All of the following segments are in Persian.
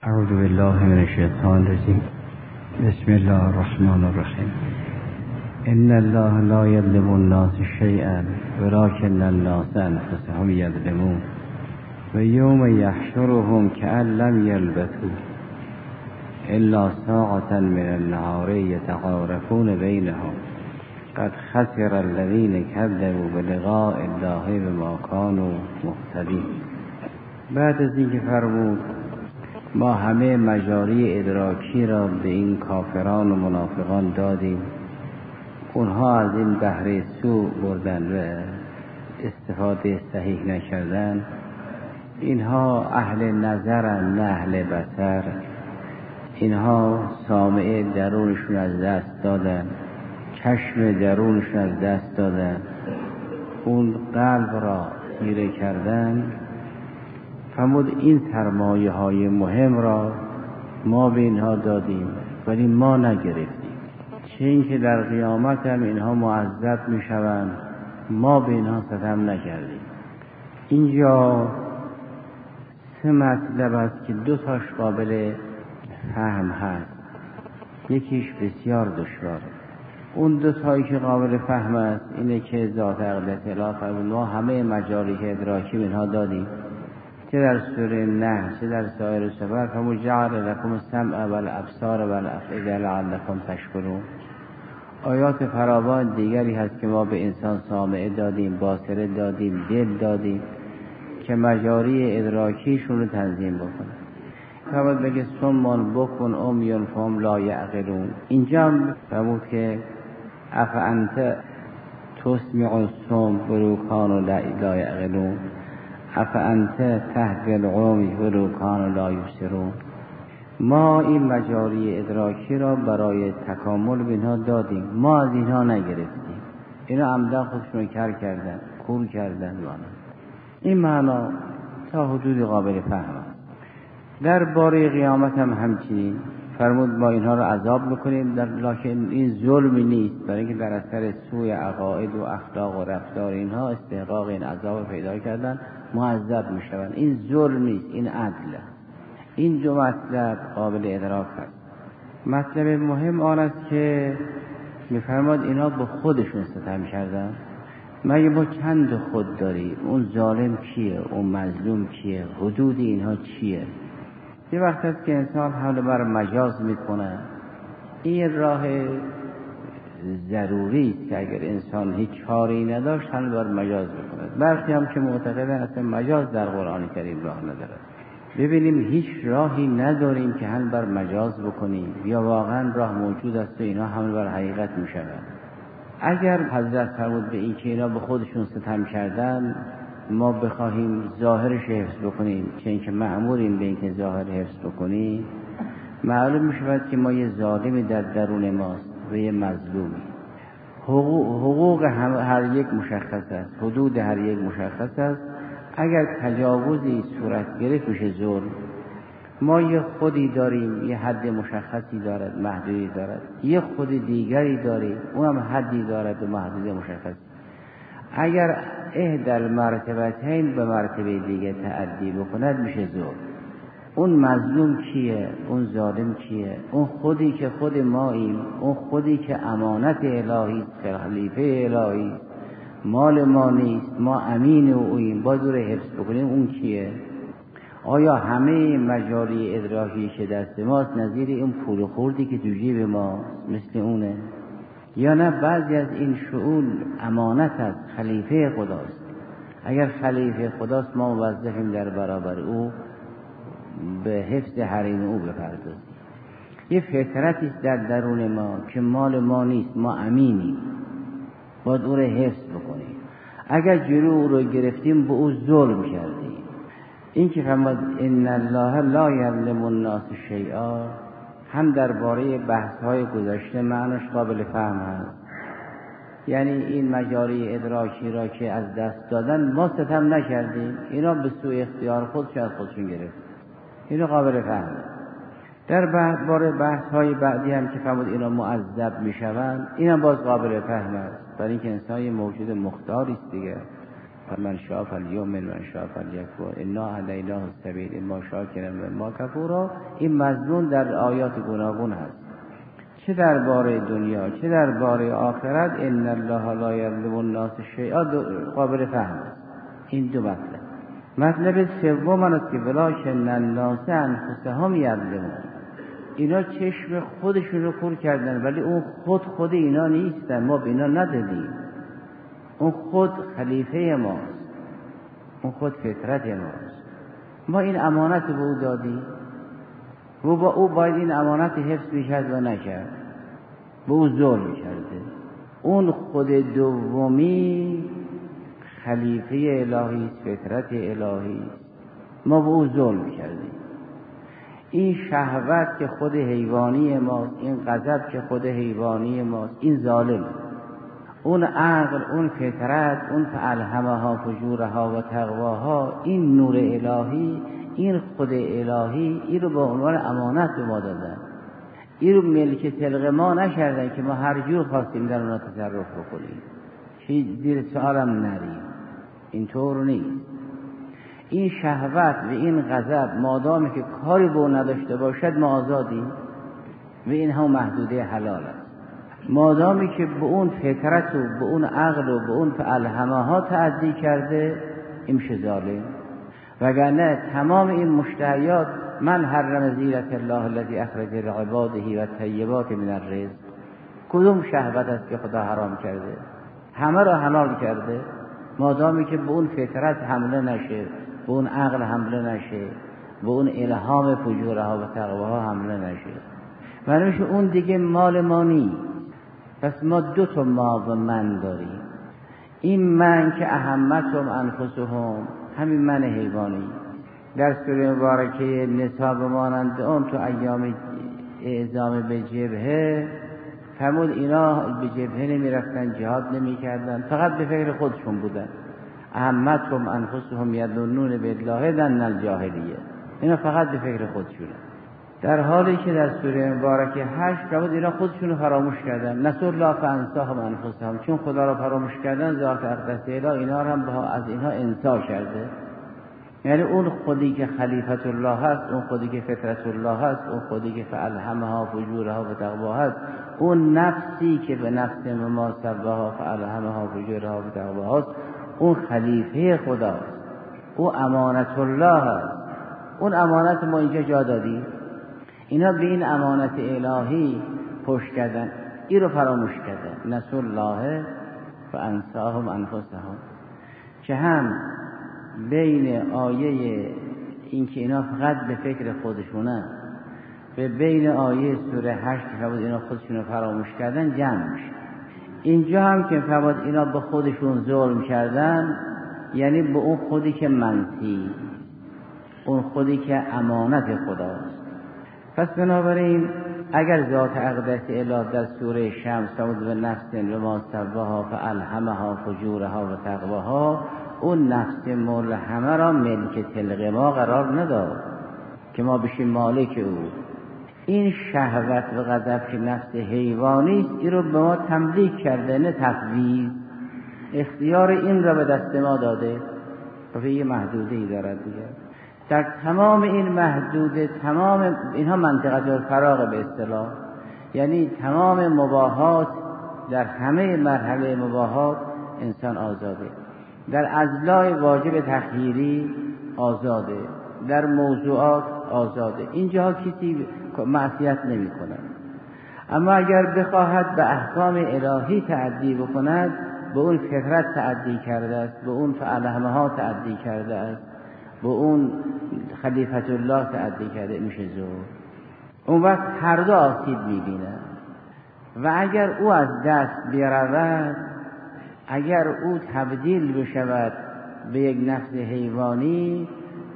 اعوذ بالله من الشیطان الرجیم. بسم الله الرحمن الرحیم. ان الله لا یظلم الناس شیئا ولکن الناس انفسهم یظلمون و یوم یحشرهم کأن لم یلبثوا الا ساعة من النهار یتعارفون بینهم قد خسر الذین کذبوا بلقاء الله بما كانوا مهتدین. بعد از اینکه فرمود ما همه مجاری ادراکی را به این کافران و منافقان دادیم، اونها از این بهره سوء بردن و استفاده صحیح نکردن، اینها اهل نظرن نه اهل بصر، اینها سامع درونشون از دست دادن، چشم درونشون از دست دادن، اون قلب را خیره کردن. فرمود این سرمایه های مهم را ما به اینها دادیم ولی ما نگرفتیم، چه اینکه در قیامت هم اینها معذب می شوند، ما به اینها ستم نکردیم. اینجا سه مطلب است که دو تاش قابل فهم هست، یکیش بسیار دشواره. اون دو تایی که قابل فهم است اینه که ذات عقل اطلاع فرمود ما همه مجاری ادراکی به اینها دادیم، چه در سوره نحل چه در سایر سور. فرمود جعل لکم السمع والابصار والافئده لعلکم تشکرون. آیات فراوان دیگری هست که ما به انسان سامعه دادیم، باصره دادیم، دل دادیم که مجاری ادراکیشون رو تنظیم بکنه. فرمود بگه صم بکم عمی فهم لا یعقلون. اینجا فرمود که افانت تسمع الصم ولو کانوا لا یعقلون افانت تهدی العمی ولو کانوا لا یبصرون. ما این مجاری ادراکی را برای تکامل به اینها دادیم، ما از اینها نگرفتیم. اینا عمدن خودشون کر کردن، کور کردن. این معنا تا حدود قابل فهم است. در باره قیامت هم همچنین فرمود ما اینها را عذاب میکنیم، لکن این ظلمی نیست، برای اینکه در اثر سوء عقاید و اخلاق و رفتار اینها استحقاق این عذاب پیدا کردن، معذب میشوند. این ظلم نیست، این عدل. این دو مطلب قابل ادراک است. مطلب مهم آن است که میفرماد اینا به خودشون ستم کردن. مگه ما چند خود داریم؟ اون ظالم کیه؟ اون مظلوم کیه؟ حدود اینها چیه؟ یه وقت است که انسان حمله بر مجاز میکنه. این راه ضروری است که اگر انسان هیچ کاری نداشت حمله بر مجاز میکنه. برخی هم که معتقدن اصلا مجاز در قرآن کریم راه نداره. ببینیم هیچ راهی نداریم که حمله بر مجاز بکنیم، یا واقعا راه موجود است و اینا حمله بر حقیقت میشوند. اگر حضرت فرمود به این که اینا به خودشون ستم کردن، ما بخواهیم ظاهرش حفظ بکنیم، چه اینکه مأموریم به اینکه ظاهر حفظ بکنیم، معلوم میشود که ما یه ظالمی در درون ماست و یه مظلومی. حقوق هر یک مشخص است، حدود هر یک مشخص است. اگر تجاوزی صورت گرفت میشه ظلم. ما یه خودی داریم، یه حد مشخصی دارد، محدودی دارد. یه خود دیگری داریم، اونم حدی دارد و محدودی مشخص. اگر احدى المرتبتین به مرتبه دیگه تعدی بکند میشه ظلم. اون مظلوم کیه؟ اون ظالم کیه؟ اون خودی که خود ماییم، اون خودی که امانت الهی، خلیفه الهی، مال ما نیست، ما امین اوییم، باید رو حفظ بکنیم. اون کیه؟ آیا همه مجاری ادراکی که دست ماست نظیر این پول خوردی که تو جیب ما مثل اونه؟ یا نه بعضی از این شؤون امانت است، خلیفه خداست. اگر خلیفه خداست ما موظفیم در برابر او به حفظ حریم او بپردازیم. یه فطرتی است در درون ما که مال ما نیست، ما امینیم، باید او را حفظ بکنیم. اگر جلو او را گرفتیم به او ظلم کردیم. این که فرمود ان الله لا یظلم الناس شیئا هم درباره بحث‌های گذشته معناش قابل فهم است. یعنی این مجاری ادراکی را که از دست دادن ما ستم نکردیم، اینا به سوی اختیار خودشون از خودشون گرفت. اینو قابل فهم. در باره بحث‌های بعدی هم که فرمود اینا معذب میشوند، اینا باز قابل فهم است، برای اینکه انسان یه موجود مختاری است دیگه. من شاء فلیؤمن من شاء فلیکفر انا هدیناه السبیل اما شاکرا و اما کفورا. این مضمون در آیات گوناگون هست، چه درباره دنیا چه درباره آخرت. ان الله لا یظلم الناس شیئا قابل فهم است. این دو مطلب سوم است که ولکن الناس انفسهم یظلمون. اینا چشم خودشون رو کور کردن، ولی اون خود اینا نیستن، ما به اینا ندادیم. اون خود خلیفه ماست، اون خود فطرت ماست. ما این امانت به او دادیم و با او باید این امانت حفظ می‌کرد و نکرد، به او ظلم کرده. اون خود دومی خلیفه الهی است، فطرت الهی است، ما به او ظلم کردیم. این شهوت که خود حیوانی ماست، این غضب که خود حیوانی ماست، این ظالم. اون عقل، اون فطرت، اون فالهمها فجورها و تقواها، این نور الهی، این خود الهی، این رو به عنوان امانت به ما دادن. این رو ملک تلق ما نکردن که ما هر جور خواستیم در اونا تصرف بکنیم، هیچ زیر سوالم نریم. اینطور نیست. این شهوت و این غضب مادامی که کاری به اون نداشته باشد ما آزادیم و این هم محدوده حلال است. مادامی که به اون فطرت و به اون عقل و به اون فالهمها تعدی کرده این میشه ظالم. وگرنه تمام این مشتهیات، من حرم زینت الله الذی اخرج لعباده و طیبات من الرزق، کدوم شهوت است که خدا حرام کرده؟ همه را حلال کرده، مادامی که به اون فطرت حمله نشه، به اون عقل حمله نشه، به اون الهام فجورها و تقواها حمله نشه. معلومه اون دیگه مال ما نیست. پس ما دو تا ما و من داریم. این من که اهمتهم انفسهم، همین من حیوانی. در سوره مبارکه نساء بمانند اون تو ایام اعزام به جبهه فرمود اینا به جبهه نمی رفتن، جهاد نمی کردن، فقط به فکر خودشون بودن. اهمتهم انفسهم یظنون بالله ظن الجاهلیه. اینا فقط به فکر خودشونه. در حالی که در سوره مبارکه 8 فرمود اینا خودشون رو فراموش کردن. نسوا الله فانساهم انفسهم، چون خدا رو فراموش کردن ذات اقدس اله اینا رو هم از اینها انسا کرده. یعنی اون خودی که خلیفت الله هست، اون خودی که فطرت الله هست، اون خودی که فالهمها فجورها و تقواها هست، اون نفسی که به نفس ما سبها فالهمها فجورها و تقواها هست، اون خلیفه خداست، او امانت الله هست. اون امانت ما اینجا جا دادیم. اینا به این امانت الهی پشت کردن، این رو فراموش کردن. نسوا الله فانساهم انفسهم، که هم بین آیه این که اینا فقط به فکر خودشونه و بین آیه سوره 8 که فرمود اینا خودشون رو فراموش کردن جمع میشه. اینجا هم که فرمود اینا به خودشون ظلم کردن، یعنی به اون خودی که منسی، اون خودی که امانت خداست. پس بنابراین اگر ذات اقدس اله در سوره شمس فرمود به نفس و ما سواها فالهمها فجورها و تقواها، اون نفس ملهمه را ملک تلق ما قرار نداد که ما بشیم مالک او. این شهوت و غضب که نفس حیوانی است، این رو به ما تملیک کرده، نه تفویض. اختیار این را به دست ما داده و یه محدوده‌ای دارد دیگه. در تمام این محدوده، تمام اینها منطقه الفراغ به اصطلاح، یعنی تمام مباحات، در همه مرحله مباحات انسان آزاده. در اضلاع واجب تخییری آزاده، در موضوعات آزاده. اینجا کسی معصیت نمی کند. اما اگر بخواهد به احکام الهی تعدی بکند، به اون فطرت تعدی کرده است، به اون فالهمها تعدی کرده است، به اون خلیفت الله تعدی کرده، میشه زور. اون وقت هر دو آسیب میبینه. و اگر او از دست برود، اگر او تبدیل بشود به یک نفس حیوانی،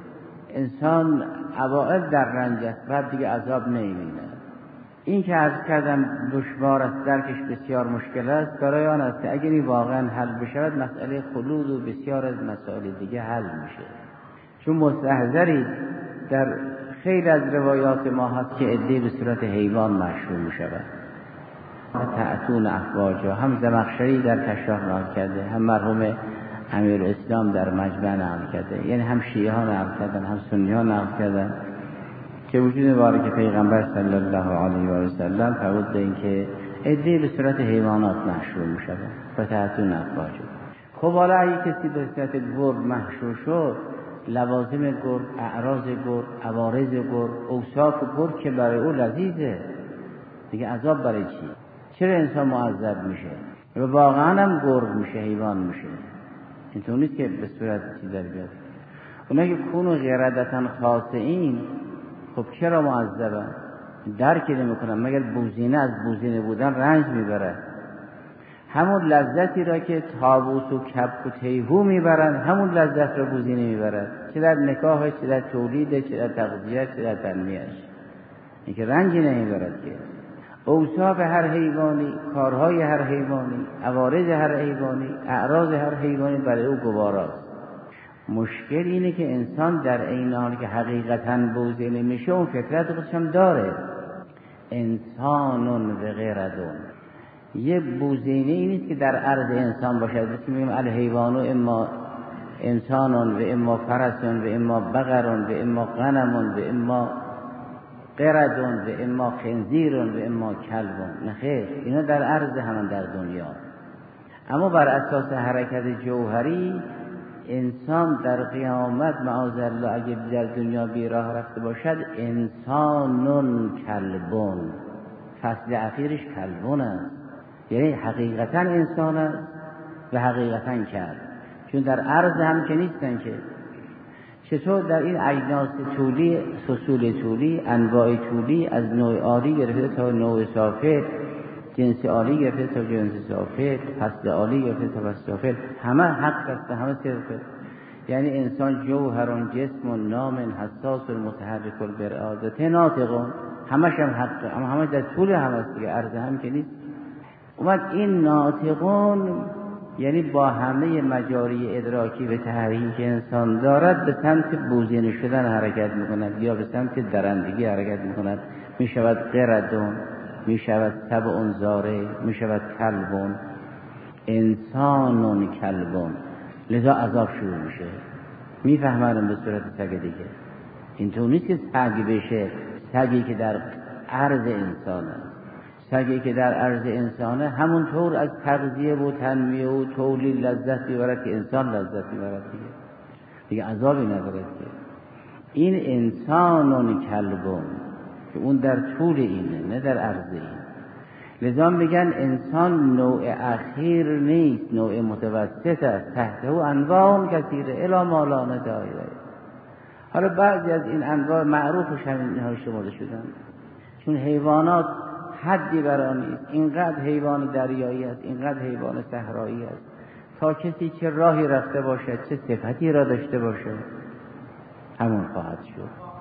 انسان اوائل در رنج است، بعد دیگه عذاب نمیبینه. این که عرض کردم دشوار است، درکش بسیار مشکل است، برای آن است که اگر این واقعا حل بشود، مسئله خلود و بسیار از مسائل دیگه حل میشه. چون مستحضری در خیلی از روایات ما هست که عده‌ای به صورت حیوان مشهور میشود. تأتون افواجا، هم زمخشری در کشاف نقل کرده، هم مرحوم امیر اسلام در مجمع نقل کرده، یعنی هم شیعه ها نقل کردن هم سنی ها نقل کردن که وجود مبارک پیغمبر صلی الله علیه و سلم فرمود به این که عده‌ای به صورت حیوانات محشور میشن و تحتون افواج. خب حالا اگه کسی به صورت گرگ محشور شد، لوازم گرگ، اعراض گرگ، عوارض گرگ، اوصاف گرگ که برای او لذیذه، دیگه عذاب برای چی؟ چرا انسان معذب میشه و واقعا هم گرگ میشه، حیوان میشه؟ اینطور نیست که به صورت چیز در بیاد. اونا که کونو غیردتن خاطئین، خب چرا معذبن؟ درک نمیکنن، مگر بوزینه از بوزینه بودن رنج میبره. همون لذتی را که طاووس و کبک و تیهو میبرن، همون لذت را بوزینه میبرن، چه در نکاح، چه در تولید، چه در تغذیه، چه در تنمیهش. این که رنجی نمیبرد که. اوصاف هر حیوانی، کارهای هر حیوانی، عوارض هر حیوانی، اعراض هر حیوانی برای او گواراست. مشکل اینه که انسان در عین حالی که حقیقتاً بوزینه میشه، اون فطرت خودش هم داره. انسانون و غیردون، یه بوزینه ای نیست که در عرض انسان باشد، مثل میگیم الحیوانو اما انسانون و اما فرسون و اما بقرون و اما غنمون و اما قردون و اما خنزیرون و اما کلبون. نخیر، اینا در عرض همان در دنیا. اما بر اساس حرکت جوهری انسان در قیامت معاذالله اگه در دنیا بیراه رفته باشد، انسانون کلبون، فصل اخیرش کلبون است، یعنی حقیقتا انسان است و حقیقتا کلب، چون در عرض هم که نیستن که. چطور در این اجناس طولی، فصول طولی، انواع طولی، از نوع عالی گرفته تا نوع سافل، جنس عالی گرفته تا جنس سافل، فصل عالی گرفته تا فصل سافل، همه حق است، همه صرفه. یعنی انسان جوهرون جسم و نام حساس و متحرک البرعادته ناطقون، همش هم حقه، اما همه در طول هم است دیگه، عرض هم که نیست. اومد این ناطقون یعنی با همه مجاری ادراکی و تحریکی که انسان دارد به سمت بوزینه شدن حرکت میکند یا به سمت درندگی حرکت میکند. میشود قردون، میشود سبع زاره، میشود کلبون، انسانون کلبون. لذا عذاب شروع میشه، میفهمن به صورت سگ دیگه. اینطور نیست که سگ بشه، سگی که در عرض انسانه، سگی که در عرض انسانه همونطور از تغذیه و تنمیه و تولید لذت میبرد که انسان لذت میبرد دیگه عذابی ندارد که. این انسانون کلبون که اون در طول اینه، نه در عرض این. لذا میگن انسان نوع اخیر نیست، نوع متوسط است، تحته انواع کثیره الی ما لا نهایه. حالا بعضی از این انواع معروفش همینها شمرده شدن، چون حیوانات حدی برای نیست. اینقدر حیوان دریایی است، اینقدر حیوان صحرایی است، تا کسی چه راهی رفته باشد، چه صفتی را داشته باشد، همون خواهد شد.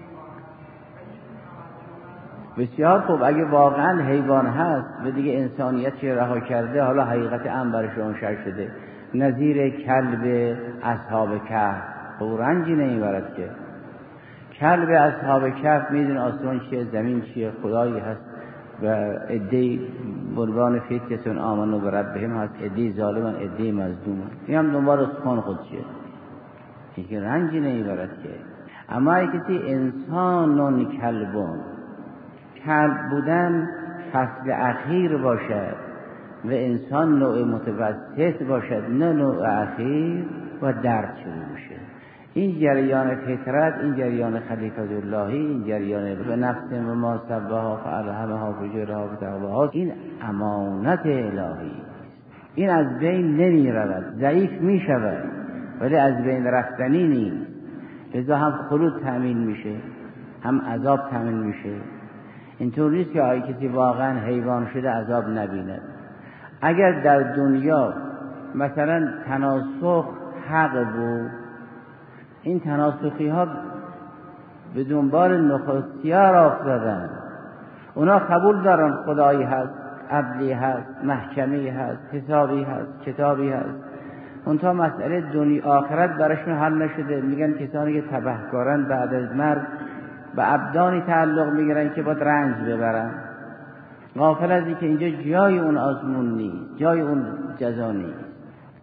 بسیار خوب، اگه واقعا حیوان هست و دیگه انسانیت چه رها کرده، حالا حقیقت برش منشر شده، نظیر کلب اصحاب کهف، خب رنجی نمیبرد که. کلب اصحاب کهف میدون آسمان چیه، زمین چیه، خدایی هست و عده‌ای بنوان فتیتون آمنو و ربهم هست، عده‌ای ظالمن، عده‌ای مظلومن، این هم دنبال سخن خودشه، این که رنجی نمیبرد که. اما اگه کسی انسانون کلبون، کلب بودن فصل اخیر باشد و انسان نوع متوسط باشد، نه نوع اخیر، و درد شروع میشه. این جریان فطرت، این جریان خلیفت اللهی، این جریان به نفس و ما سبها فالهمها فجورها و تقواها، این امانت الهی، این از بین نمی رود، ضعیف می شود ولی از بین رفتنی نیست. لذا هم خلود تأمین میشه، هم عذاب تأمین میشه. اینطور نیست که آیا کسی واقعا حیوان شده عذاب نبیند. اگر در دنیا مثلا تناسخ حق بود، این تناسخی ها به دنبال نخستیار افتادن، اونا قبول دارن خدایی هست، عدلی هست، محکمی هست، حسابی هست، کتابی هست. اونتا مسئله دنیا آخرت براشون حل نشده. میگن کسانی که تبهکارن بعد از مرگ به ابدانی تعلق میگیرن که باید رنج ببرن، غافل از این که اینجا جای اون آزمون نیست، جای اون جزا نیست.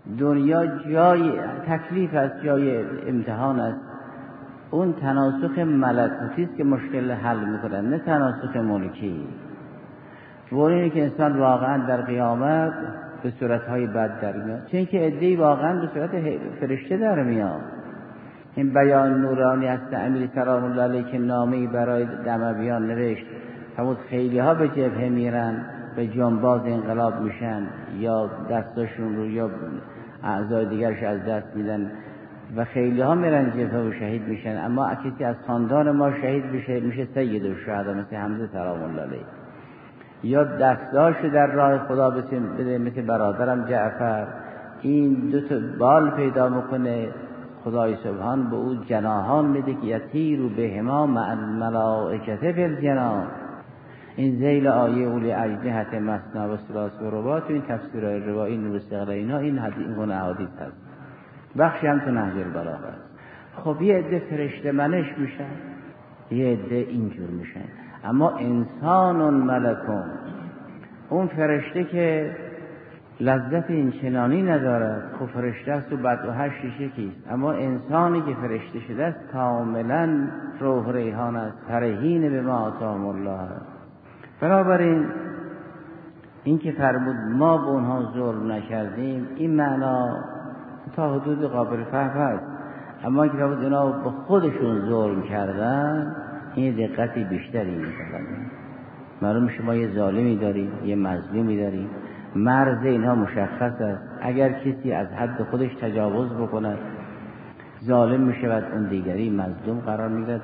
دنیا جای تکلیف است، جای امتحان است. اون تناسخ ملکوتی است که مشکل حل میکنن، نه تناسخ ملکی. و اینه که انسان واقعا در قیامت به صورتهای بد در میاد، چون که عده‌ای واقعا به صورت فرشته در میاد. این بیان نورانی است امیر سلام الله علیه که نامه‌ای برای دمویان نوشت، همون خیلی ها به جبهه میرن، به جانباز انقلاب میشن، یا دستاشون رو یا اعضای دیگرش از دست میدن و خیلی ها میرن جبهه و شهید میشن. اما کسی از خاندان ما شهید میشه سید الشهدا مثل حمزه سلام الله علیه، یا دستاشو در راه خدا بده مثل برادرم جعفر. این دو تا بال پیدا میکنه، خدای سبحان به او جناحان میده که یطیروا بهما مع الملائکه فی الجنان. این ذیل آیه اولی اجنحة مثنی و ثلاث و رباع تو این تفسیر روایی نور استقلال اینا این گونه احادیث هست، بخشی هم تو نهج البلاغه است. خب یه عده فرشته منش میشن، یه عده اینجور میشن. اما انسان ملکون، اون فرشته که لذت این چنانی ندارد، خب فرشته است و بدوهش یکیست. اما انسانی که فرشته شده است کاملا روح ریحان است، فرحین به ما آتاهم الله. بنابراین این که فرمود ما به اونها ظلم نکردیم، این معنا تا حدود قابل فهم است. اما که فرمود اینا به خودشون ظلم کردن، این دقتی بیشتری می‌کنه. معلوم شما یه ظالمی داریم، یه مظلومی داریم، مرز اینها مشخص است. اگر کسی از حد خودش تجاوز بکند ظالم میشود، اون دیگری مظلوم قرار میگیرد.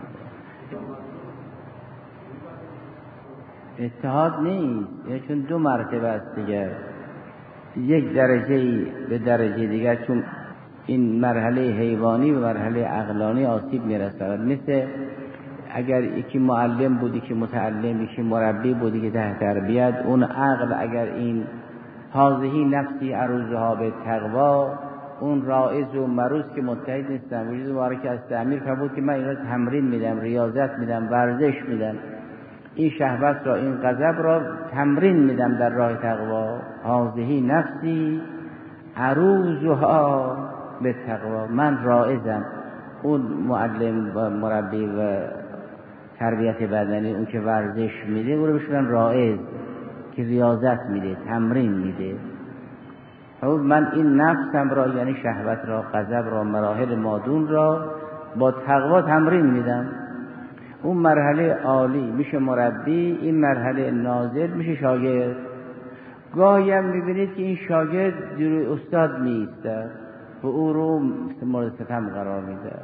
اتحاد نیست، چون دو مرتبه است دیگر، یک درجه به درجه دیگر، چون این مرحله حیوانی و مرحله عقلانی آسیب میرسد. مثل اگر یکی معلم بودی که متعلم، یکی مربی بودی که تحت تربیت، اون عقل اگر این هذه نفسی عروضها به تقوا، اون رائز و مروز که متحد نیستن. وجود مبارک از تعمیر فرمود که من اینا تمرین میدم، ریاضت میدم، ورزش میدم، این شهوت را، این غضب را تمرین میدم در راه تقوا. هذه نفسی عروضها به تقوا، من رائزم. اون معلم و مربی و تربیت بدنی، اون که ورزش میده، اون رو بهشون رائز که ریاضت میده، تمرین میده. من این نفسم را، یعنی شهوت را، غضب را، مراحل مادون را با تقوا تمرین میدم. اون مرحله عالی میشه مربی، این مرحله نازل میشه شاگرد. گاهی هم میبینید که این شاگرد جلوی استاد میایسته و او رو مورد ستم قرار میده.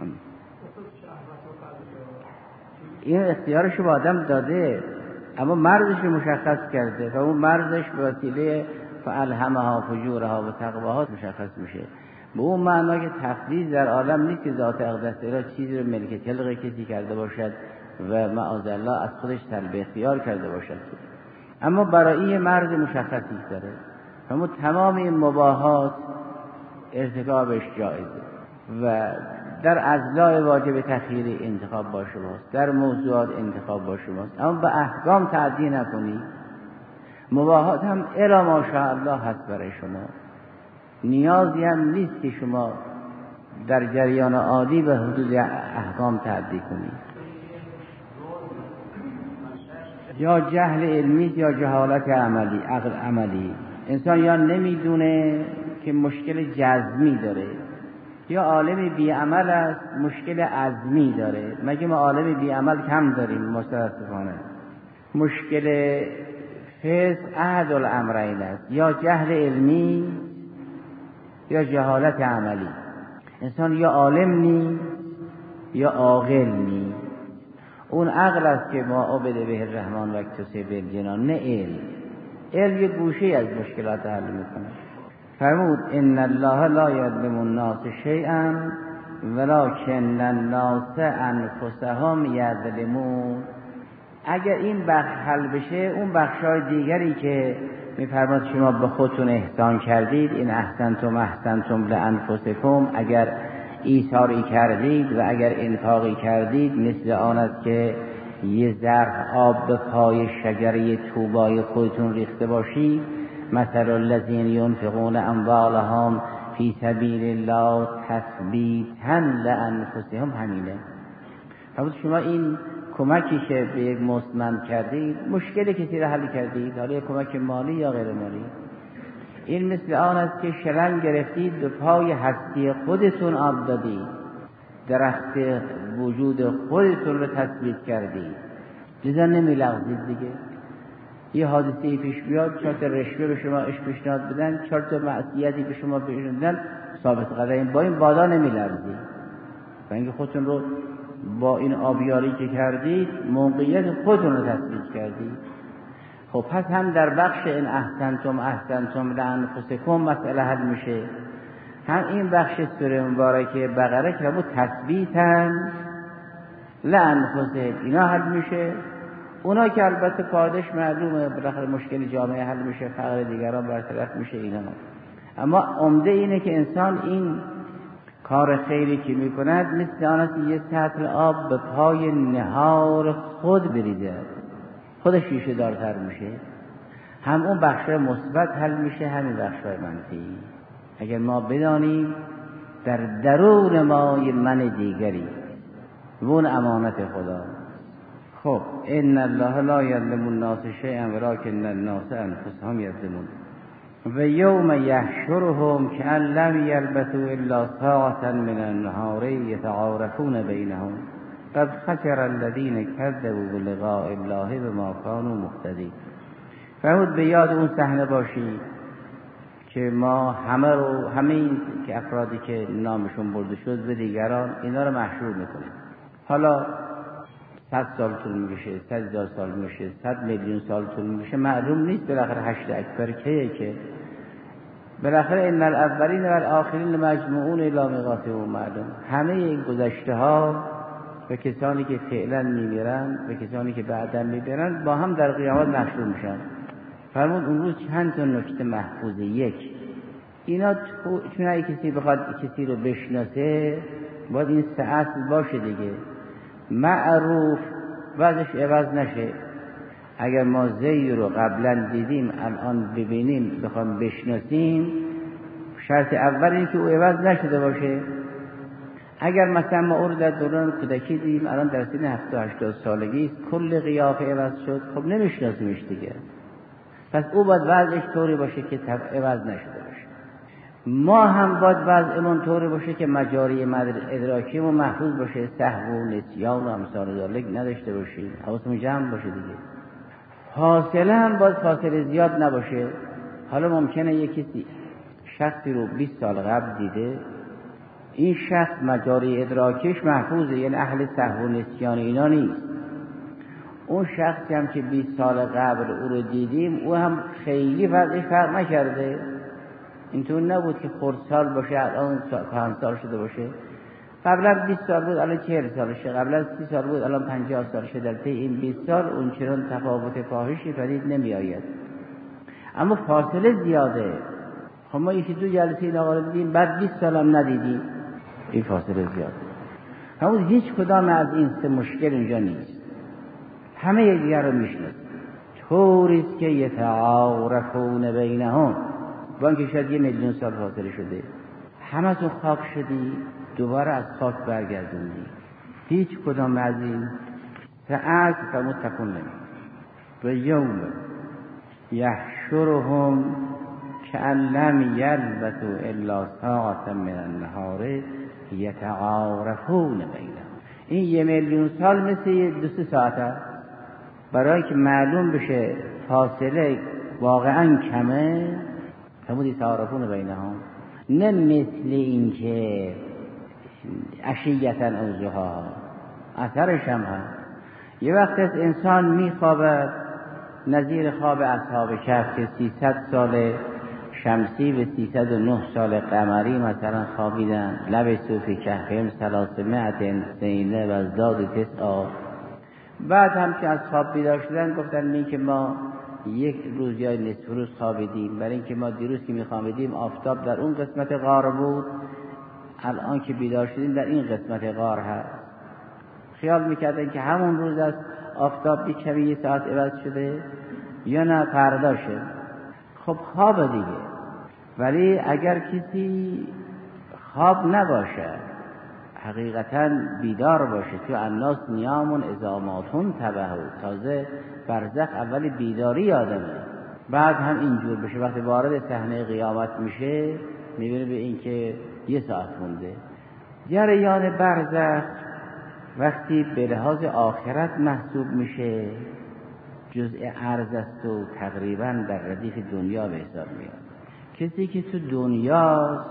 این اختیارش رو به آدم داده، اما مرزش رو مشخص کرده و اون مرزش به وسیله فالهمها فجورها و تقواها مشخص میشه. به اون معنا که تفویض در عالم نیست که ذات اقدس اله چیزی رو ملک تلق کسی کرده باشد و معاذالله از خودش سلب اختیار کرده باشد، اما برای این مرز مشخصی داره. اما تمام این مباحات ارتکابش جایزه و در اضلاع واجب تخییر انتخاب با شماست، در موضوعات انتخاب با شماست، اما به احکام تعدی نکنید. مباحات هم الا ماشاءالله هست برای شما، نیازی هم نیست که شما در جریان عادی به حدود احکام تعدی کنید. یا جهل علمی یا جهالت عملی، عقل عملی. انسان یا نمیدونه که مشکل جزمی داره، یا عالم بی عمل است مشکل عزمی داره. مگه ما عالم بی عمل کم داریم؟ متاسفانه. مشکل فیض احد الامرین است، یا جهل علمی یا جهالت عملی. انسان یا عالم نیست یا عاقل نیست. اون عقل است که ما عبد به الرحمن و اکتسب بالجنان، نه علم. علم یه گوشه از مشکلات حل میکنه. فرمود ان الله لا یظلم الناس شیئا ولکن الناس انفسهم یظلمون. اگر این بخش حل بشه، اون بخشای دیگری که میفرماد شما به خودتون احسان کردید، این احسنتم احسنتم لانفسکم، اگر ایثاری کردید و اگر انفاقی کردید، مثل آن است که یه ظرف آب به پای شجره طوبای خودتون ریخته باشید مثل الذین ينفقون اموالهم فی سبیل الله تثبیتا لانفسهم، همینه. همون شما این کمکی که به یک مستمند کردید، مشکل کسی را حل کردید، حالا یک کمک مالی یا غیر مالی، این مثل آن است که شلنگ گرفتید به پای هستی خودتون آب دادید، درخت وجود خودتون رو تثبیت کردید، لذا نمی لغزید دیگه. یه حادثه پیش بیاد، 4 تا رشوه به شما پیشنهاد بدن، 4 تا معصیتی به شما بدن، ثابت قدم با این بادا نمی لغزید، و اینکه خودتون رو با این آبیاری که کردید موقعیت خودتون رو تثبیت کردید. خب پس هم در بخش این احسنتم لانفسکم مسئله حل میشه، هم این بخش سوره مبارکه بقره که همون تثبیتن لانفسهم اینا حل میشه. اونا که البته پادش معلومه، بالاخره مشکل جامعه حل میشه، فقر دیگران برطرف میشه اینا، اما عمده اینه که انسان این کار خیری که میکند مثل آن است یه سطل آب به پای نهار خود بریزه، خودش ریشه دارتر میشه. هم اون بخش مثبت حل میشه، همین بخش منفی. اگر ما بدانیم در درون ما یه من دیگری و اون امانت خدا. خب ان الله لا یظلم الناس شیئا ولکن الناس انفسهم یظلمون. و یوم یحشرهم کأن لم یلبثوا الا ساعة من النهار یتعارفون بینهم قد خسر الذین کذبوا بلقاء الله بما كانوا مهتدین. فرمود به یاد اون صحنه باشید که ما همه این که افرادی که نامشون برده شد به دیگران اینا رو محشور میکنیم. حالا 100 سال طول میشه، 100,000 سال میشه، 100 میلیون سال طول میشه، معلوم نیست. بالاخره حشر اکبر کیه که بالاخره ان الاولین و الاخرین مجموعون الی میقات یوم معلوم. همه این گذشته ها و کسانی که فعلا میمیرن و کسانی که بعدا میمیرن با هم در قیامت محشور میشن. فرمود اون روز چند تا نکته محفوظه. یک، اینا چون اگه کسی بخواد کسی رو بشناسه باید این ساعت باشه دیگه، معروف بعدش عوض نشه. اگر ما زی رو قبلا دیدیم الان ببینیم بخوام بشناسیم، شرط اول این که او عوض نشده باشه. اگر مثلا ما او رو در دوران کودکی دیدیم الان در سن 70-80 سالگی کل قیافه عوض شد، خب نمیشناسیمش دیگه. پس او باید وضعش طوری باشه که عوض نشده باشه. ما هم باید وضعمون طوری باشه که مجاری ادراکیمون محفوظ باشه، سهو و نسیان و امثال ذالک نداشته باشیم، حواسمون جمع باشه دیگه. فاصله هم باید فاصله زیاد نباشه. حالا ممکنه یک کسی شخصی رو 20 سال قبل دیده، این شخص مجاری ادراکش محفوظه، یعنی اهل سهو و نسیان اینا نیست. اون شخصی هم که 20 سال قبل او رو دیدیم او هم خیلی فرق نکرده، اینطور نبود که خردسال باشه الان کهنسال شده باشه. قبلا 20 سال بود الان 40 سالشه، قبلا 30 سال بود الان 50 سالشه. در طی این 20 سال اون چنان تفاوت فاحشی پدید نمی آید، اما فاصله زیاده. خب ما یکی 2 جلسه این آقا رو دیدیم بعد 20 سال هم ندیدیم، این فاصله زیاده. همون هیچ کدام از این سه مشکل اینجا نیست، همه یکدیگر رو میشناسن. طوریست که یتعارفون بینهم، با اینکه شاید 1 میلیون سال فاصله شده، همه تو خاک شدی دوباره از خاک برگردوندی. هیچ کدام از این ساعت فرمود تکون نمی. و یوم یحشرهم کأن لم یلبثوا الا ساعة من النهار یتعارفون بینهم. این 1 میلیون سال مثل 2-3 ساعته. برای که معلوم بشه فاصله واقعا کمه، فرمود یتعارفون بینهم، نه مثل این که عشیةً او ضحاها. اثرش هم هست. یه وقت از انسان میخوابه نظیر خواب اصحاب کهف که 300 سال شمسی و 309 سال قمری مثلا خوابیدن. لبثوا فی کهفهم 300 سنه و ازدادوا 9. بعد هم که از خواب بیدار شدن گفتن این که ما 1 روز یا نصف روز خوابیدیم، برای اینکه ما دیروز که میخوابیدیم آفتاب در اون قسمت غار بود، الان که بیدار شدیم در این قسمت غار هست. خیال میکردن که همون روز از آفتاب کمی 1 ساعت عوض شده یا نه فرداشه. خب خواب دیگه. ولی اگر کسی خواب نباشه، حقیقتا بیدار باشه، تو الناس نیامون ازاماتون تبهو، تازه برزخ اولی بیداری آدمه، بعد هم اینجور بشه. وقتی وارد صحنه قیامت میشه میبینه به این که 1 ساعت مونده. جریان برزخ وقتی به لحاظ آخرت محسوب میشه جزء عرض است و تقریبا در ردیف دنیا به حساب میاد. کسی که تو دنیاست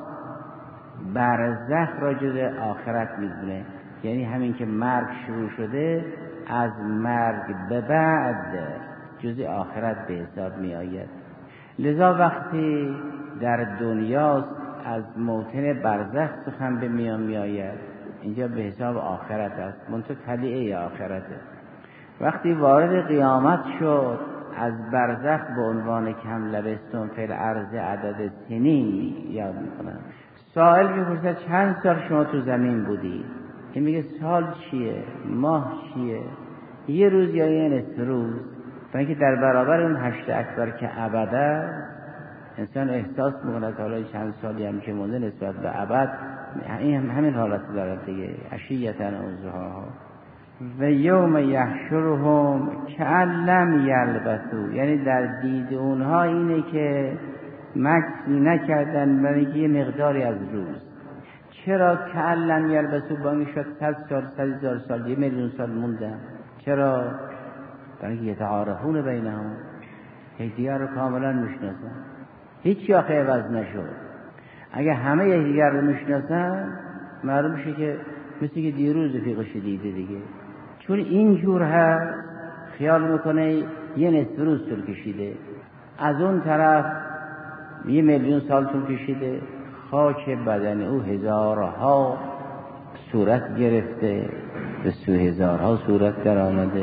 برزخ را جزء آخرت میدونه، یعنی همین که مرگ شروع شده از مرگ به بعد جزء آخرت به حساب می آید. لذا وقتی در دنیاست از موطن برزخ سخن به میان می آید، اینجا به حساب آخرت است، منتها طلیعه آخرته. وقتی وارد قیامت شد از برزخ به عنوان کم لبستون فی الارض عدد سنین یاد میکنن. سائل میپرسد چند سال شما تو زمین بودی؟ این میگه سال چیه؟ ماه چیه؟ 1 روز یا 1 نصف روز؟ برای اینکه در برابر اون 8 اکبر که ابده انسان احساس میکنه حالا چند سالی هم که مونده نسبت به ابد همین حالت دارد دیگه. عشیتن اوزها و یوم یحشرهم کأن لم یلبثوا، یعنی در دید اونها اینه که مکسی نکردن برای اینکه یه مقداری از روز. چرا کأن لم یلبثوا؟ باید شد 100 سال 100,000 سال 1,000,000 سال موندن. چرا؟ برای اینکه یتعارفون بینهم، یکدیگر رو کاملا میشناسن، هیچ آخه عوض نشد. اگه همه یکدیگر رو میشناسن معلوم میشه که مثل که دیروز فیقش دیده دیگه. چون اینجور هست خیال میکنه 1 نصف روز طول کشیده، از اون طرف 1,000,000 سال طول کشیده، خاک بدن او هزارها صورت گرفته، به 100,000 صورت در آمده.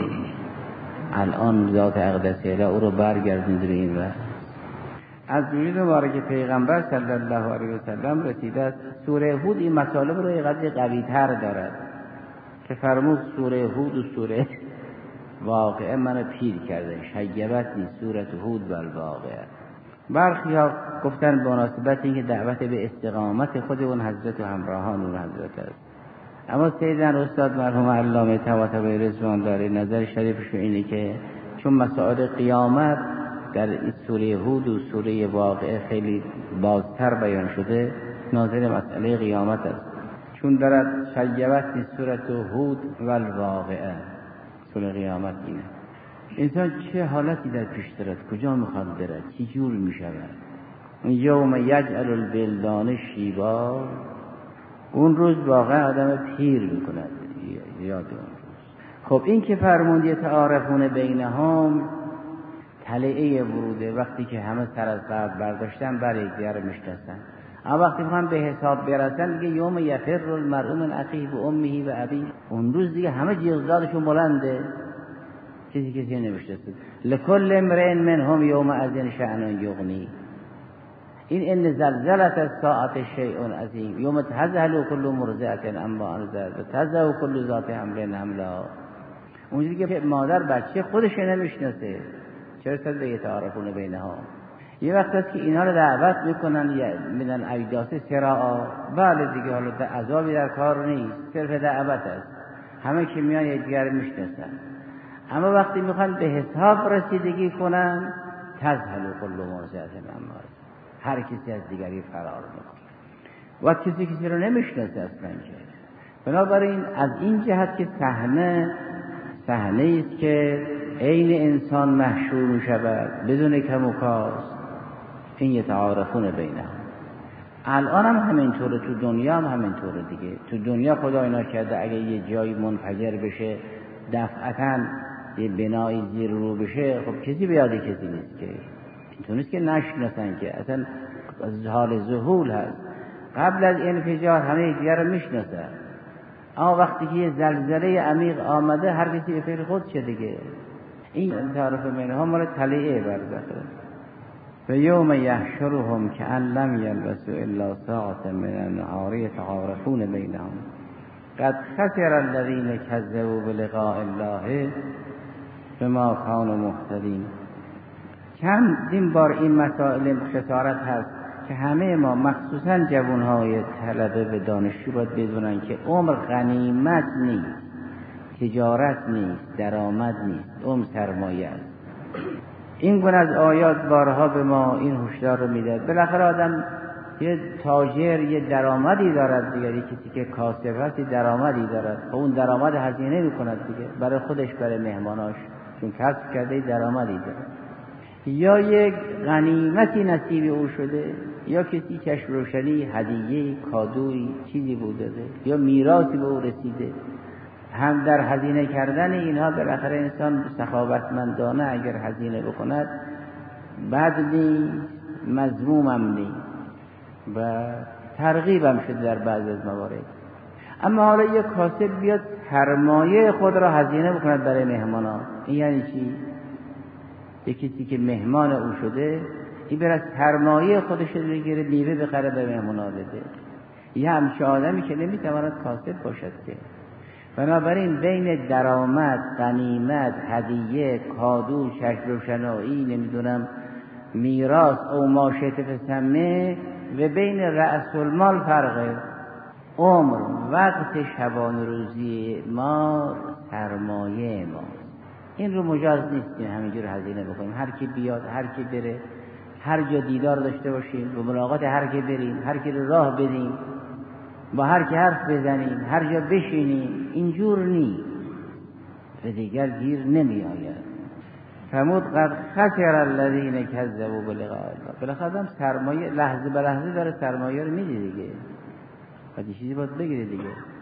الان ذات اقدس اله او رو برگردند رو این وقت. از وجود مبارک پیغمبر صلی الله علیه و سلم رسیده است. سوره هود این مطالب رو قدری قوی تر دارد که فرمود سوره هود و سوره واقعه منو پیر کرده، شیبت نیست سوره هود بل واقعه. برخی ها گفتن به مناسبت اینکه دعوت به استقامت خود اون حضرت و همراهان اون حضرت است. اما سیدن استاد مرحوم علامه طباطبایی رضوان داره نظر شریفشون اینه که چون مسائل قیامت در سوره هود و سوره واقعه خیلی بازتر بیان شده، ناظر مسئله قیامت است. چون دارد شیبت سوره هود و الواقعه، سوره قیامت اینه. انسان چه حالتی در پیش دارد، کجا میخواد بره، چی جور میشود. یوم یجعل الولدان شیبا، اون روز واقعا آدم پیر میکند، یاد اون روز. خب این که فرمود یتعارفون بینهم طلعه وروده، وقتی که همه سر از قبل برداشتن برای یکدیگر میشناسن. اما وقتی میخوان به حساب برسن دیگه یوم یفر المرء من اخیه و امه و ابیه، اون روز دیگه همه جیغدادشون بلنده، کسی نمیشناسه. لکل امرئ منهم یومئذ شأن یغنی. این ان زلزلت الساعة شیء عظیم یوم تذهل كل مرضعة عما ارضعت و تضع كل ذات حمل حملها. اونجوری که مادر بچه خودش نمیشناسه، چرا صد به یتعارفون بینها. یه وقت است که اینا رو دعوت میکنن میدن ایداس سراعا، بله دیگه حالا عذابی در کار نیست، صرف دعوت است، همه که میان یکدیگر میشناسن. اما وقتی میخوان به حساب رسیدگی کنن تذهل كل مرضعة عما ارضعت، هر کسی از دیگری فرار میکنه و کسی رو نمیشناسه اصلا. بنابراین از این جهت که صحنه است که عین انسان محشور میشود بدون کم و کاست، این یتعارفون بینهم. الان هم همینطوره، تو دنیا هم همینطوره دیگه. تو دنیا خدا اینا کرده اگه یه جایی منفجر بشه دفعتاً یه بنای زیر رو بشه، خب کسی بیاد کسی نیست که اینطور نیست که نشناسن، که اصلا از حال ذهول هست. قبل از انفجار همه دیگر رو میشناسن، اما وقتی که یه زلزله عمیق آمده هر کسی به فکر خود چه دیگه. این تعارف بینهم مال طلیعه برزخه. و یوم یحشرهم کأن لم یلبثوا الا ساعة من النهار یتعارفون بینهم قد خسر الذین کذبوا بلقاء الله بما كانوا مهتدین. چندین بار این مسائل خسارت هست که همه ما مخصوصا جوانهای طلبه به دانشجو باید بدونن که عمر غنیمت نیست، تجارت نیست، درآمد نیست، عمر سرمایه است. این گونه از آیات بارها به ما این هشدار رو میده. بالاخره آدم یه تاجر یه درآمدی دارد دیگه، کسی که کاسب هست درآمدی دارد، اون درآمد هزینه میکند دیگه برای خودش، برای مهماناش، چون کسب کرده درآمدی دارد. یا یک غنیمتی نصیب او شده، یا کسی چشم روشنی، هدیه، کادویی، چیزی بوده یا میراثی به او رسیده. هم در هزینه کردن اینها بالاخره انسان سخاوتمندانه اگر هزینه بکند بد نیست، مذمومم نیست و ترغیبم شده در بعض از موارد. اما حالا یک کاسب بیاد سرمایه خود را هزینه بکند برای مهمانان، این یعنی چی؟ یک کسی که مهمان او شده این برای سرمایه خودش رو بگیره میوه بخره به مهمانان بده. یه همچه آدمی که نمیتواند کاسب باشد که. بنابراین بین درآمد، غنیمت، هدیه، کادو، چشم روشنایی، نمیدونم میراث او ماشیت فسمه و بین رأس المال فرقه. عمر، وقت شبانه روزی ما سرمایه ما، این رو مجاز نیست که همینجور هزینه بکنیم. هر کی بیاد، هر کی بره، هر جا دیدار داشته باشیم، به ملاقات هر کی بریم، هر کی رو راه بدیم، با هر کی حرف بزنیم، هر جا بشینیم، اینجور نیست، به دیگر گیر نمی آید. فرمود قد خسر الذین کذبوا بلقاء الله. بالاخره هم سرمایه لحظه به لحظه داره سرمایه رو میده دیگه، بعد چیزی باید بگیره دیگه.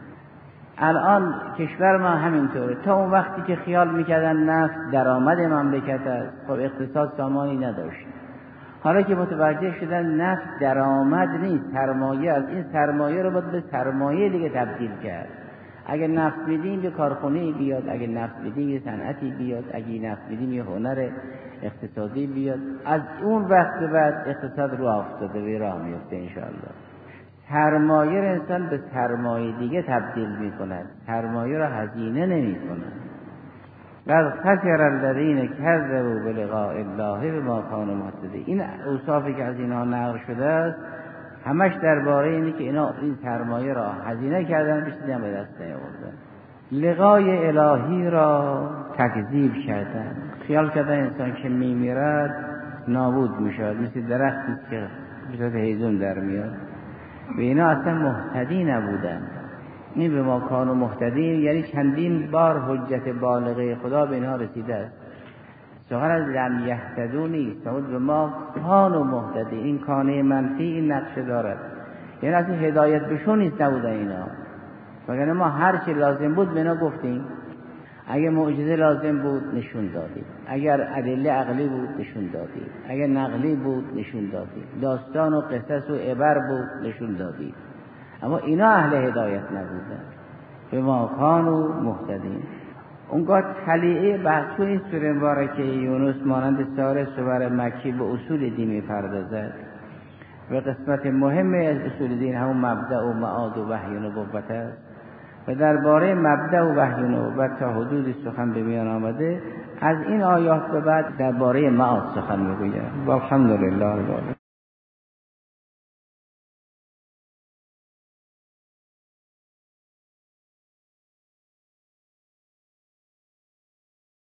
الان کشور ما همینطوره. تا اون وقتی که خیال میکردن نفت درآمد مملکت است، خب اقتصاد سامانی نداشت. حالا که متوجه شدن نفت درآمد نیست، سرمایه است، این سرمایه رو باید به سرمایه دیگه تبدیل کرد. اگه نفت میدیم یه کارخونه بیاد، اگه نفت میدیم یه صنعتی بیاد، اگه نفت میدیم یه هنر اقتصادی بیاد. از اون وقت بعد اقتصاد رو افتاده و راه میفته انشاءالله. سرمایه را انسان به سرمایه دیگه تبدیل میکند، سرمایه را هزینه نمیکند. قد خسر الذین کذبوا بلقاء الله بما كانوا مهتدین. این اوصافی که از اینها نقل شده است همش درباره اینه که اینا این سرمایه را هزینه کردن، به چیزی هم به دست نیاوردن، لقای الهی را تکذیب کردن. خیال کردن انسان که میمیرد نابود میشود، مثل درختی که به صورت هیزم در میاد. و اینا اصلا مهتدی نبودن. این به ما کانوا مهتدین یعنی چندین بار حجت بالغه خدا به اینها رسیده است. سخن از لم یهتدوا نیست، به ما کانوا مهتدین. این کانه منفی این نقشه دارد، یعنی اصلا هدایت بهشون نیست، نبودن اینا. وگرنه ما هر چی لازم بود به اینا گفتیم. اگر معجزه لازم بود نشون دادیم، اگر ادله عقلی بود نشون دادیم، اگر نقلی بود نشون دادیم، داستان و قصص و عبر بود نشون دادیم. اما اینا اهل هدایت نبودن. به ما کانوا مهتدین. اونگاه تلیعه بحث این سوره مبارکه یونس مانند سایر سور مکی به اصول دین می‌پردازد و قسمت مهم از اصول دین همون مبدأ و معاد و وحی و نبوت است و درباره مبدأ و وحی و نبوت تا حدودی سخن به میان آمده. از این آیات به بعد درباره معاد سخن می‌گوید. والحمدلله رب العالمین.